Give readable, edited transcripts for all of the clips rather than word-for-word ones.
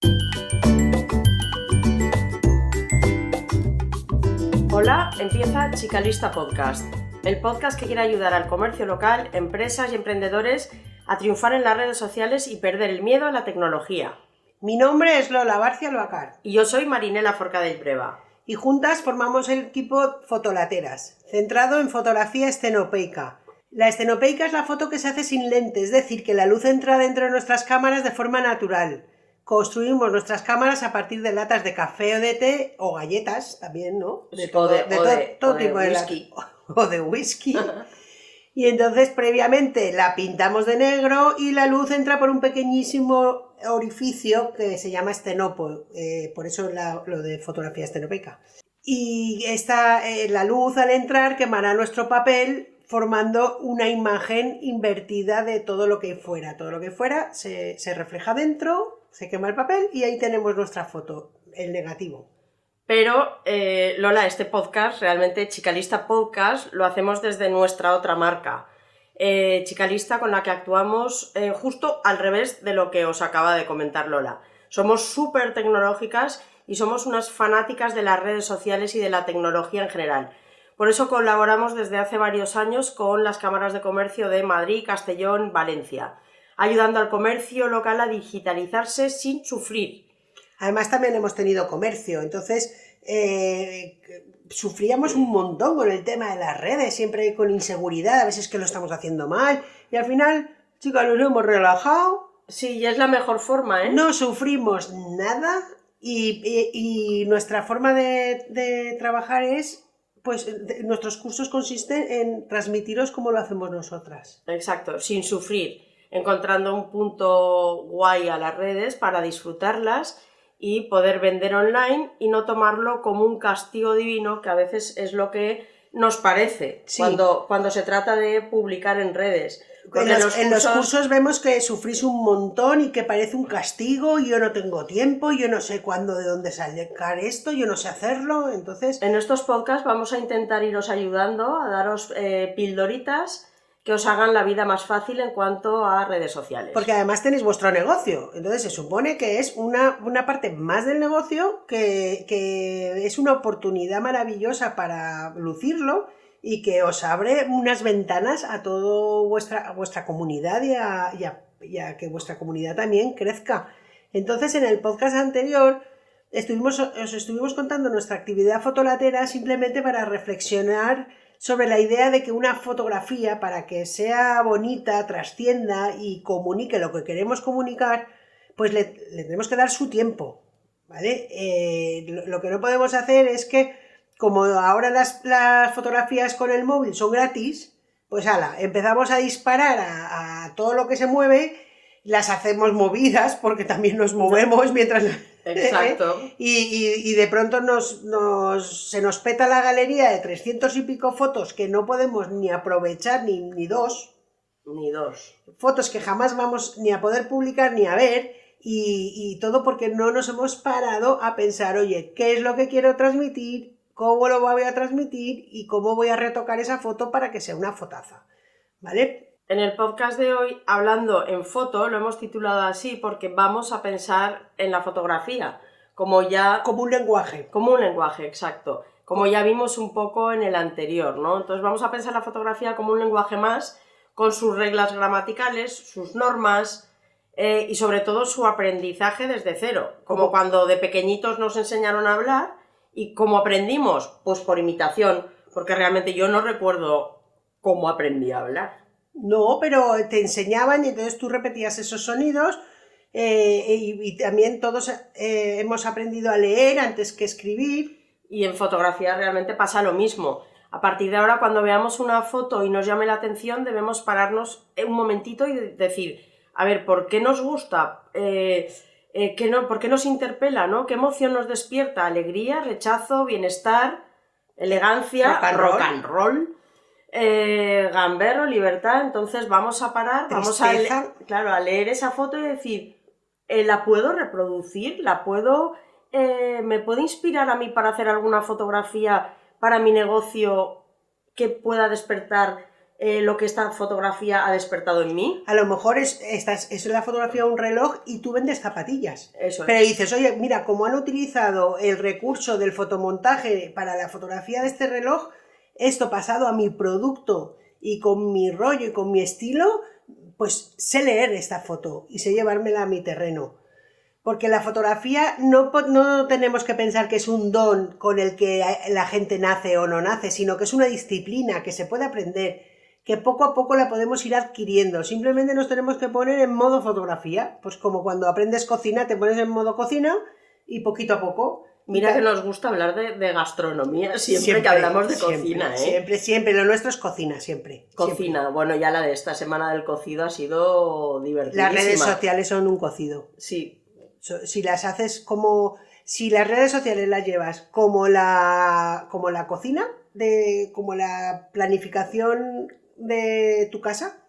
Hola, empieza Chicalista Podcast, el podcast que quiere ayudar al comercio local, empresas y emprendedores a triunfar en las redes sociales y perder el miedo a la tecnología. Mi nombre es Lola Barcia Loacar. Y yo soy Marinela Forcadell Breva. Y juntas formamos el equipo Fotolateras, centrado en fotografía estenopeica. La estenopeica es la foto que se hace sin lente, es decir, que la luz entra dentro de nuestras cámaras de forma natural. Construimos nuestras cámaras a partir de latas de café o de té, o galletas también, ¿no? De todo tipo de whisky. O de whisky. Y entonces previamente la pintamos de negro y la luz entra por un pequeñísimo orificio que se llama estenopo, por eso lo de fotografía estenopeica. Y la luz al entrar quemará nuestro papel formando una imagen invertida de todo lo que fuera. Todo lo que fuera se refleja dentro, se quema el papel y ahí tenemos nuestra foto, el negativo. Pero, Lola, este podcast, realmente Chicalista Podcast, lo hacemos desde nuestra otra marca, Chicalista, con la que actuamos justo al revés de lo que os acaba de comentar Lola. Somos súper tecnológicas y somos unas fanáticas de las redes sociales y de la tecnología en general. Por eso colaboramos desde hace varios años con las cámaras de comercio de Madrid, Castellón, Valencia, ayudando al comercio local a digitalizarse sin sufrir. Además también hemos tenido comercio, entonces sufríamos un montón con el tema de las redes, siempre con inseguridad, a veces que lo estamos haciendo mal, y al final, chicas, nos hemos relajado. Sí, y es la mejor forma, ¿eh? No sufrimos nada y nuestra forma de trabajar es, pues nuestros cursos consisten en transmitiros como lo hacemos nosotras. Exacto, sin sufrir, encontrando un punto guay a las redes para disfrutarlas y poder vender online y no tomarlo como un castigo divino, que a veces es lo que nos parece, sí, cuando se trata de publicar en redes. En los cursos vemos que sufrís un montón y que parece un castigo, yo no tengo tiempo, yo no sé cuándo, de dónde sacar esto, yo no sé hacerlo, entonces... En estos podcasts vamos a intentar iros ayudando, a daros pildoritas que os hagan la vida más fácil en cuanto a redes sociales. Porque además tenéis vuestro negocio, entonces se supone que es una parte más del negocio que es una oportunidad maravillosa para lucirlo y que os abre unas ventanas a toda vuestra comunidad y a que vuestra comunidad también crezca. Entonces en el podcast anterior os estuvimos contando nuestra actividad fotolatera simplemente para reflexionar sobre la idea de que una fotografía, para que sea bonita, trascienda y comunique lo que queremos comunicar, pues le tenemos que dar su tiempo, ¿vale? Lo que no podemos hacer es que, como ahora las fotografías con el móvil son gratis, pues empezamos a disparar a todo lo que se mueve, las hacemos movidas, porque también nos movemos mientras... Exacto. Y de pronto se nos peta la galería de 300 y pico fotos que no podemos ni aprovechar ni dos. Fotos que jamás vamos ni a poder publicar ni a ver y todo porque no nos hemos parado a pensar, oye, ¿qué es lo que quiero transmitir? ¿Cómo lo voy a transmitir? ¿Y cómo voy a retocar esa foto para que sea una fotaza? ¿Vale? En el podcast de hoy, hablando en foto, lo hemos titulado así porque vamos a pensar en la fotografía como un lenguaje. Como un lenguaje, exacto. Como ya vimos un poco en el anterior, ¿no? Entonces vamos a pensar la fotografía como un lenguaje más, con sus reglas gramaticales, sus normas y sobre todo su aprendizaje desde cero. Como cuando de pequeñitos nos enseñaron a hablar y ¿cómo aprendimos? Pues por imitación, porque realmente yo no recuerdo cómo aprendí a hablar. No, pero te enseñaban y entonces tú repetías esos sonidos y también todos hemos aprendido a leer antes que escribir. Y en fotografía realmente pasa lo mismo. A partir de ahora, cuando veamos una foto y nos llame la atención, debemos pararnos un momentito y decir, a ver, ¿por qué nos gusta? ¿Por qué nos interpela? ¿No? ¿Qué emoción nos despierta? ¿Alegría, rechazo, bienestar, elegancia, rock and roll? Gamberro, libertad. Entonces vamos a parar, tristeza. vamos a leer esa foto y decir, ¿la puedo reproducir? ¿La puedo me puede inspirar a mí para hacer alguna fotografía para mi negocio que pueda despertar lo que esta fotografía ha despertado en mí. A lo mejor es la fotografía de un reloj y tú vendes zapatillas. Eso Pero es. dices, oye, mira, como han utilizado el recurso del fotomontaje para la fotografía de este reloj, esto pasado a mi producto y con mi rollo y con mi estilo, pues sé leer esta foto y sé llevármela a mi terreno. Porque la fotografía no tenemos que pensar que es un don con el que la gente nace o no nace, sino que es una disciplina que se puede aprender, que poco a poco la podemos ir adquiriendo. Simplemente nos tenemos que poner en modo fotografía. Pues como cuando aprendes cocina, te pones en modo cocina y poquito a poco. Mira que nos gusta hablar de gastronomía siempre que hablamos de cocina, ¿eh? Siempre. Lo nuestro es cocina, siempre. Cocina. Siempre. Bueno, ya la de esta semana del cocido ha sido divertidísima. Las redes sociales son un cocido. Sí. Si las haces como... Si las redes sociales las llevas como la cocina, como la planificación de tu casa,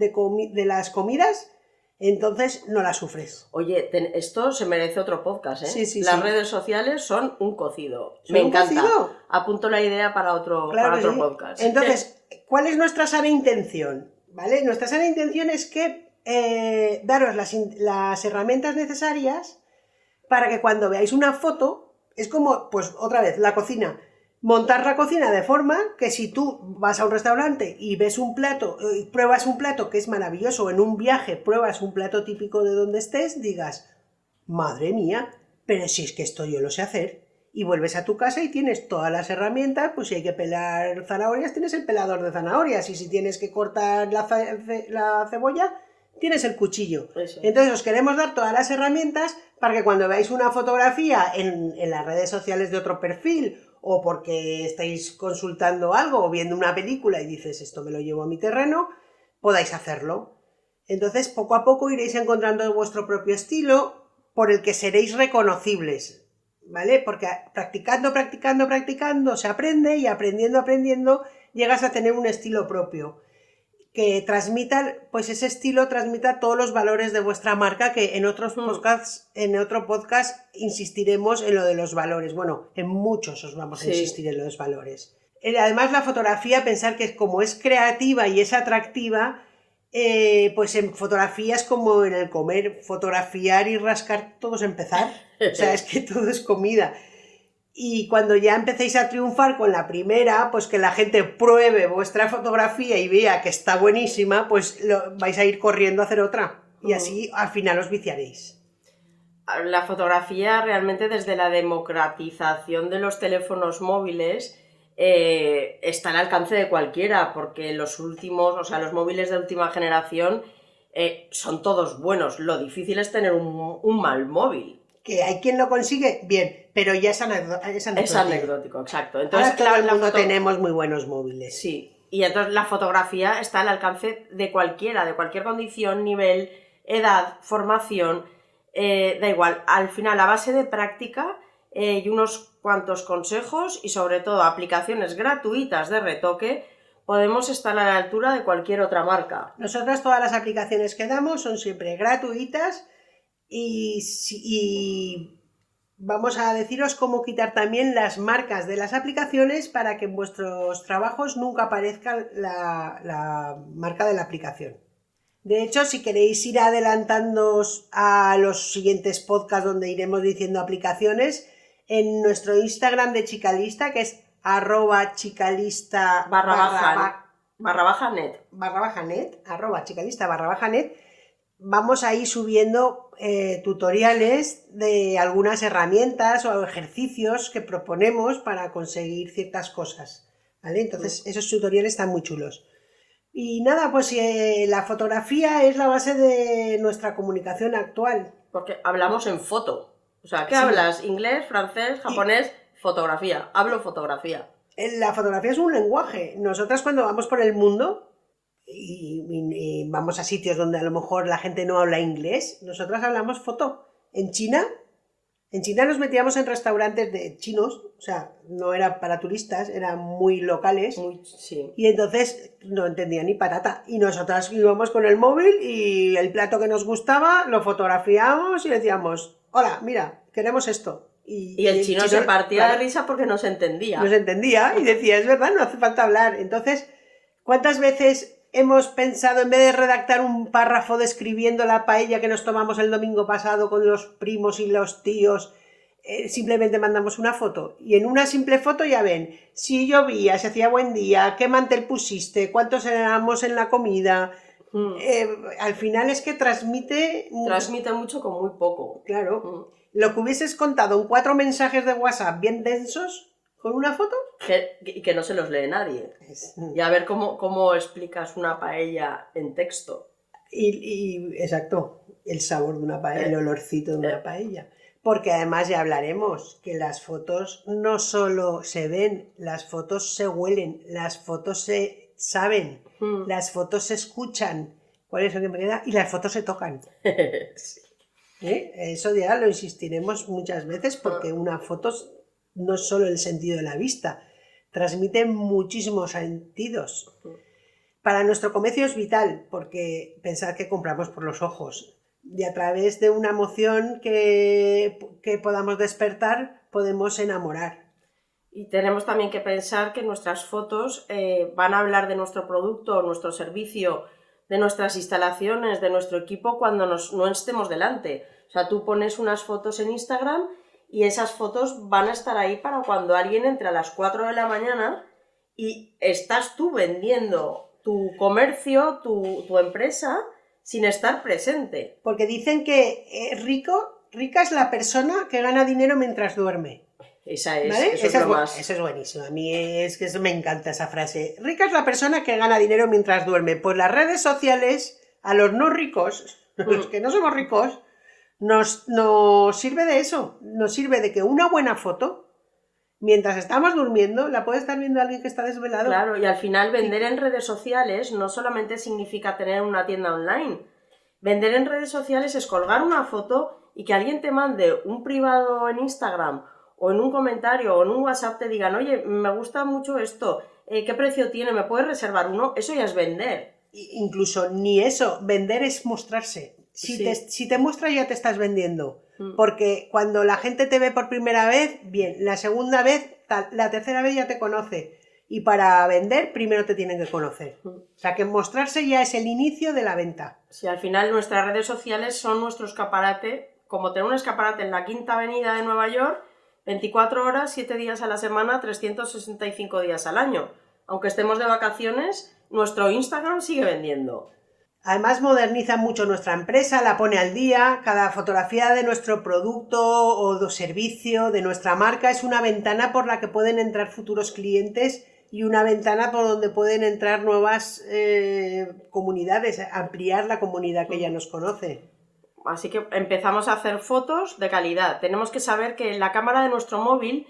de las comidas, entonces no las sufres. Oye, esto se merece otro podcast, ¿eh? Sí, las redes sociales son un cocido. ¿Son Me un encanta. cocido? Apunto la idea para otro podcast. Entonces, ¿cuál es nuestra sana intención? ¿Vale? Nuestra sana intención es que daros las herramientas necesarias para que cuando veáis una foto, es como, pues otra vez, la cocina. Montar la cocina de forma que si tú vas a un restaurante y ves un plato, pruebas un plato que es maravilloso, o en un viaje pruebas un plato típico de donde estés, digas, madre mía, pero si es que esto yo lo sé hacer. Y vuelves a tu casa y tienes todas las herramientas, pues si hay que pelar zanahorias, tienes el pelador de zanahorias, y si tienes que cortar la cebolla, tienes el cuchillo. Eso. Entonces os queremos dar todas las herramientas para que cuando veáis una fotografía en las redes sociales de otro perfil, o porque estáis consultando algo o viendo una película y dices, esto me lo llevo a mi terreno, podáis hacerlo. Entonces, poco a poco iréis encontrando vuestro propio estilo por el que seréis reconocibles, ¿vale? Porque practicando se aprende, y aprendiendo llegas a tener un estilo propio que transmita, pues ese estilo transmita todos los valores de vuestra marca, que en otros podcasts, en otro podcast insistiremos en lo de los valores. Bueno, en muchos os vamos a insistir en los valores. Además, la fotografía, pensar que como es creativa y es atractiva, pues en fotografía es como en el comer, fotografiar y rascar, todo es empezar. O sea, es que todo es comida. Y cuando ya empecéis a triunfar con la primera, pues que la gente pruebe vuestra fotografía y vea que está buenísima, pues vais a ir corriendo a hacer otra. Y así al final os viciaréis. La fotografía realmente, desde la democratización de los teléfonos móviles, está al alcance de cualquiera, porque los últimos, o sea, los móviles de última generación son todos buenos. Lo difícil es tener un mal móvil. Que hay quien lo consigue, bien, pero ya es anecdótico. Es anecdótico, exacto. Entonces, ahora todo el mundo tenemos muy buenos móviles. Sí, y entonces la fotografía está al alcance de cualquiera, de cualquier condición, nivel, edad, formación, da igual. Al final, a base de práctica y unos cuantos consejos y sobre todo aplicaciones gratuitas de retoque, podemos estar a la altura de cualquier otra marca. Nosotras todas las aplicaciones que damos son siempre gratuitas. Y vamos a deciros cómo quitar también las marcas de las aplicaciones para que en vuestros trabajos nunca aparezca la marca de la aplicación. De hecho, si queréis ir adelantándoos a los siguientes podcasts donde iremos diciendo aplicaciones, en nuestro Instagram de Chicalista, que es @chicalista @chicalista_net, vamos a ir subiendo tutoriales de algunas herramientas o ejercicios que proponemos para conseguir ciertas cosas, ¿vale? Entonces, esos tutoriales están muy chulos. Y nada, pues la fotografía es la base de nuestra comunicación actual. Porque hablamos en foto. O sea, ¿qué hablas? ¿Inglés, francés, japonés? Fotografía. Hablo fotografía. La fotografía es un lenguaje. Nosotras, cuando vamos por el mundo y vamos a sitios donde a lo mejor la gente no habla inglés, nosotras hablamos foto. En China nos metíamos en restaurantes de chinos, o sea, no era para turistas, eran muy locales, sí. Y entonces no entendía ni patata. Y nosotras íbamos con el móvil y el plato que nos gustaba lo fotografiábamos y le decíamos, hola, mira, queremos esto. Y el chino se partía de risa porque no se entendía. No se entendía y decía, es verdad, no hace falta hablar. Entonces, ¿Cuántas veces hemos pensado, en vez de redactar un párrafo describiendo la paella que nos tomamos el domingo pasado con los primos y los tíos, simplemente mandamos una foto? Y en una simple foto ya ven si llovía, si hacía buen día, qué mantel pusiste, cuántos éramos en la comida. Al final es que transmite mucho con muy poco. Claro. Lo que hubieses contado en 4 mensajes de WhatsApp bien densos con una foto. Que no se los lee nadie. Y a ver cómo explicas una paella en texto. Exacto, el sabor de una paella, el olorcito de una paella. Porque además ya hablaremos que las fotos no solo se ven, las fotos se huelen, las fotos se saben, las fotos se escuchan. ¿Cuál es lo que me queda? Y las fotos se tocan. Sí. Eso ya lo insistiremos muchas veces porque una foto no es solo el sentido de la vista, transmite muchísimos sentidos. Para nuestro comercio es vital porque pensad que compramos por los ojos y a través de una emoción que podamos despertar podemos enamorar. Y tenemos también que pensar que nuestras fotos van a hablar de nuestro producto, nuestro servicio, de nuestras instalaciones, de nuestro equipo cuando no estemos delante. O sea, tú pones unas fotos en Instagram y esas fotos van a estar ahí para cuando alguien entre a las 4 de la mañana y estás tú vendiendo tu comercio, tu empresa, sin estar presente. Porque dicen que rica es la persona que gana dinero mientras duerme. Esa es, ¿vale? Eso es lo más. Eso es buenísimo. A mí es que me encanta esa frase. Rica es la persona que gana dinero mientras duerme. Pues las redes sociales, a los no ricos, los que no somos ricos, nos sirve de eso. Nos sirve de que una buena foto, mientras estamos durmiendo, la puede estar viendo alguien que está desvelado. Claro, y al final vender en redes sociales no solamente significa tener una tienda online. Vender en redes sociales es colgar una foto y que alguien te mande un privado en Instagram o en un comentario o en un WhatsApp te digan, oye, me gusta mucho esto, ¿qué precio tiene? ¿Me puedes reservar uno? Eso ya es vender. Incluso ni eso, vender es mostrarse. Si te muestras ya te estás vendiendo. Porque cuando la gente te ve por primera vez, bien, la segunda vez, la tercera vez ya te conoce. Y para vender, primero te tienen que conocer. O sea, que mostrarse ya es el inicio de la venta. Sí, al final nuestras redes sociales son nuestro escaparate, como tener un escaparate en la Quinta Avenida de Nueva York, 24 horas, 7 días a la semana, 365 días al año. Aunque estemos de vacaciones, nuestro Instagram sigue vendiendo. Además moderniza mucho nuestra empresa, la pone al día, cada fotografía de nuestro producto o de servicio, de nuestra marca, es una ventana por la que pueden entrar futuros clientes y una ventana por donde pueden entrar nuevas comunidades, ampliar la comunidad que ya nos conoce. Así que empezamos a hacer fotos de calidad. Tenemos que saber que la cámara de nuestro móvil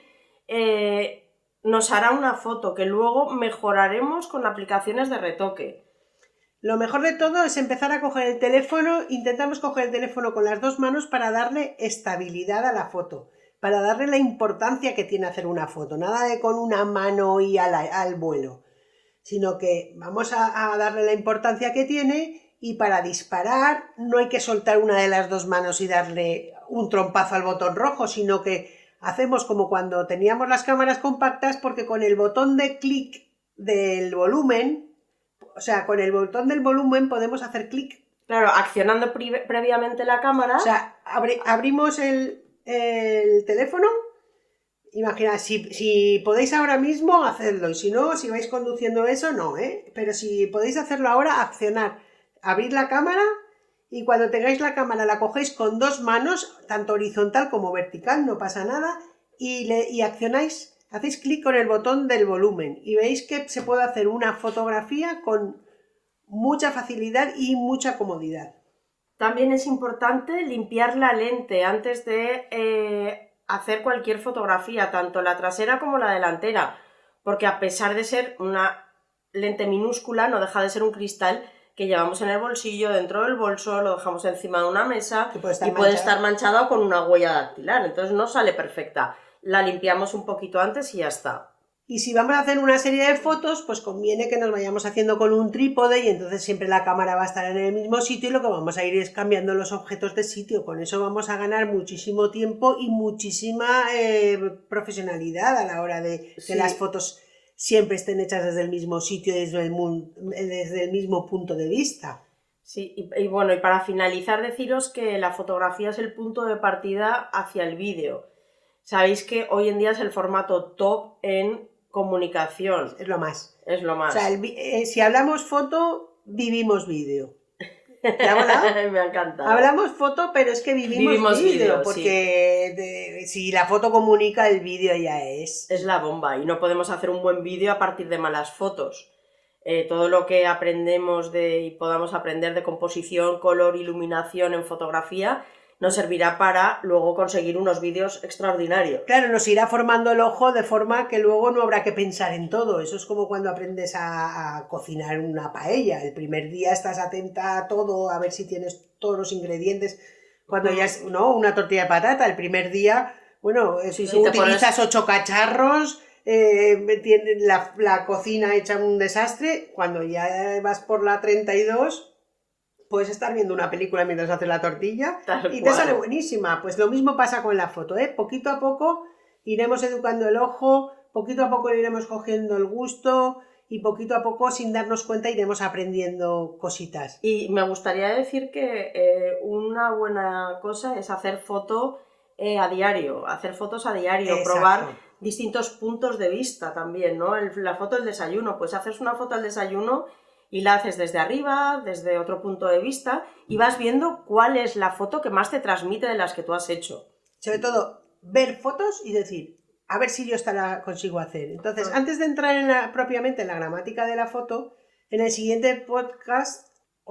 nos hará una foto que luego mejoraremos con aplicaciones de retoque. Lo mejor de todo es empezar a coger el teléfono, intentamos coger el teléfono con las 2 manos para darle estabilidad a la foto, para darle la importancia que tiene hacer una foto, nada de con una mano y al vuelo, sino que vamos a darle la importancia que tiene y para disparar no hay que soltar una de las 2 manos y darle un trompazo al botón rojo, sino que hacemos como cuando teníamos las cámaras compactas porque con el botón de clic del volumen, o sea, con el botón del volumen podemos hacer clic. Claro, accionando previamente la cámara. O sea, abrimos el teléfono. Imagina, si podéis ahora mismo, hacedlo. Y si no, si vais conduciendo eso, no, ¿eh? Pero si podéis hacerlo ahora, accionar. Abrir la cámara y cuando tengáis la cámara la cogéis con 2 manos, tanto horizontal como vertical, no pasa nada, y accionáis. Hacéis clic con el botón del volumen y veis que se puede hacer una fotografía con mucha facilidad y mucha comodidad. También es importante limpiar la lente antes de hacer cualquier fotografía, tanto la trasera como la delantera, porque a pesar de ser una lente minúscula, no deja de ser un cristal que llevamos en el bolsillo, dentro del bolso, lo dejamos encima de una mesa y puede estar manchado con una huella dactilar, entonces no sale perfecta. La limpiamos un poquito antes y ya está. Y si vamos a hacer una serie de fotos, pues conviene que nos vayamos haciendo con un trípode y entonces siempre la cámara va a estar en el mismo sitio y lo que vamos a ir es cambiando los objetos de sitio. Con eso vamos a ganar muchísimo tiempo y muchísima profesionalidad a la hora de que las fotos siempre estén hechas desde el mismo sitio, desde el mismo punto de vista. Sí, y bueno, y para finalizar deciros que la fotografía es el punto de partida hacia el vídeo. Sabéis que hoy en día es el formato top en comunicación. Es lo más. Es lo más. O sea, si hablamos foto, vivimos vídeo. ¿Te ha volado? Me ha encantado. Hablamos foto, pero es que vivimos vídeo, porque sí. Si la foto comunica, el vídeo ya es. Es la bomba, y no podemos hacer un buen vídeo a partir de malas fotos. Todo lo que aprendemos y podamos aprender de composición, color, iluminación en fotografía nos servirá para luego conseguir unos vídeos extraordinarios. Claro, nos irá formando el ojo de forma que luego no habrá que pensar en todo. Eso es como cuando aprendes a cocinar una paella. El primer día estás atenta a todo, a ver si tienes todos los ingredientes. Cuando ya es, ¿no? Una tortilla de patata, el primer día, bueno, Sí, utilizas 8 cacharros, la cocina hecha un desastre. Cuando ya vas por la 32... puedes estar viendo una película mientras haces la tortilla y te sale buenísima. Pues lo mismo pasa con la foto, ¿eh? Poquito a poco iremos educando el ojo, poquito a poco le iremos cogiendo el gusto y poquito a poco, sin darnos cuenta, iremos aprendiendo cositas. Y me gustaría decir que una buena cosa es hacer fotos a diario, Exacto. Probar distintos puntos de vista también, ¿no? La foto del desayuno, pues haces una foto al desayuno y la haces desde arriba, desde otro punto de vista, y vas viendo cuál es la foto que más te transmite de las que tú has hecho. Sobre todo, ver fotos y decir, a ver si yo esta la consigo hacer. Entonces, antes de entrar propiamente en la gramática de la foto, en el siguiente podcast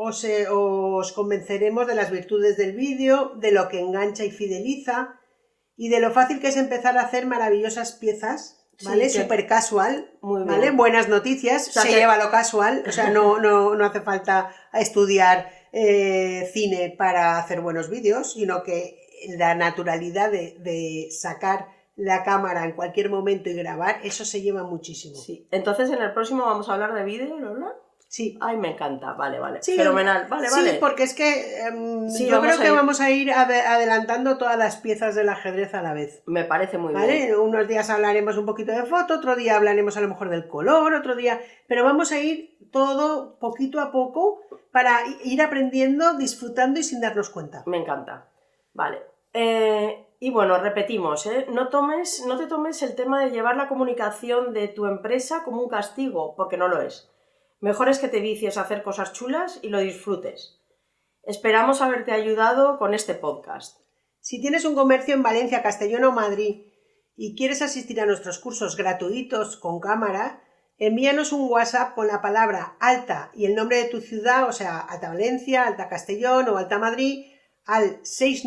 os convenceremos de las virtudes del vídeo, de lo que engancha y fideliza, y de lo fácil que es empezar a hacer maravillosas piezas, ¿vale? Sí, súper casual, muy ¿vale? bien. Buenas noticias, O sea, se lleva lo casual, o sea, no hace falta estudiar cine para hacer buenos vídeos, sino que la naturalidad de sacar la cámara en cualquier momento y grabar, eso se lleva muchísimo. Sí. Entonces, en el próximo vamos a hablar de vídeo, ¿Lola? Sí. Ay, me encanta, vale. Sí, fenomenal, vale. Sí, porque es que yo creo que vamos a ir adelantando todas las piezas del ajedrez a la vez. Me parece muy bien. ¿Vale? Unos días hablaremos un poquito de foto, otro día hablaremos a lo mejor del color, otro día... Pero vamos a ir todo poquito a poco para ir aprendiendo, disfrutando y sin darnos cuenta. Me encanta. Vale. Y bueno, repetimos, no te tomes el tema de llevar la comunicación de tu empresa como un castigo, porque no lo es. Mejor es que te vicies a hacer cosas chulas y lo disfrutes. Esperamos haberte ayudado con este podcast. Si tienes un comercio en Valencia, Castellón o Madrid y quieres asistir a nuestros cursos gratuitos con cámara, envíanos un WhatsApp con la palabra Alta y el nombre de tu ciudad, o sea, Alta Valencia, Alta Castellón o Alta Madrid, al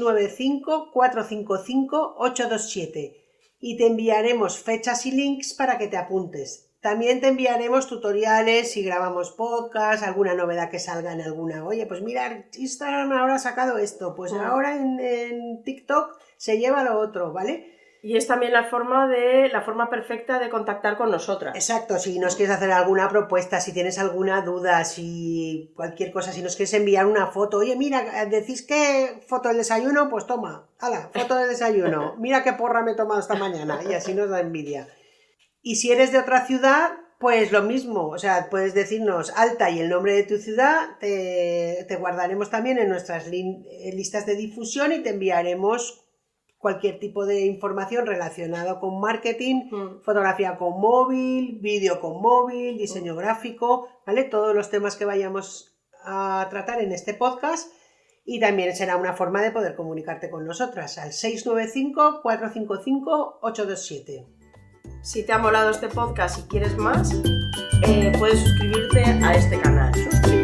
695-455-827 y te enviaremos fechas y links para que te apuntes. También te enviaremos tutoriales si grabamos podcast, alguna novedad que salga en alguna. Oye, pues mira, Instagram ahora ha sacado esto, pues ahora en TikTok se lleva lo otro, ¿vale? Y es también la forma perfecta de contactar con nosotras. Exacto, si nos quieres hacer alguna propuesta, si tienes alguna duda, si cualquier cosa, si nos quieres enviar una foto, oye, mira, decís que foto del desayuno, pues toma, hala, foto del desayuno, mira qué porra me he tomado esta mañana, y así nos da envidia. Y si eres de otra ciudad, pues lo mismo, o sea, puedes decirnos Alta y el nombre de tu ciudad, te guardaremos también en nuestras listas de difusión y te enviaremos cualquier tipo de información relacionada con marketing, fotografía con móvil, vídeo con móvil, diseño gráfico, ¿vale? Todos los temas que vayamos a tratar en este podcast y también será una forma de poder comunicarte con nosotras al 695-455-827. Si te ha molado este podcast y quieres más, puedes suscribirte a este canal.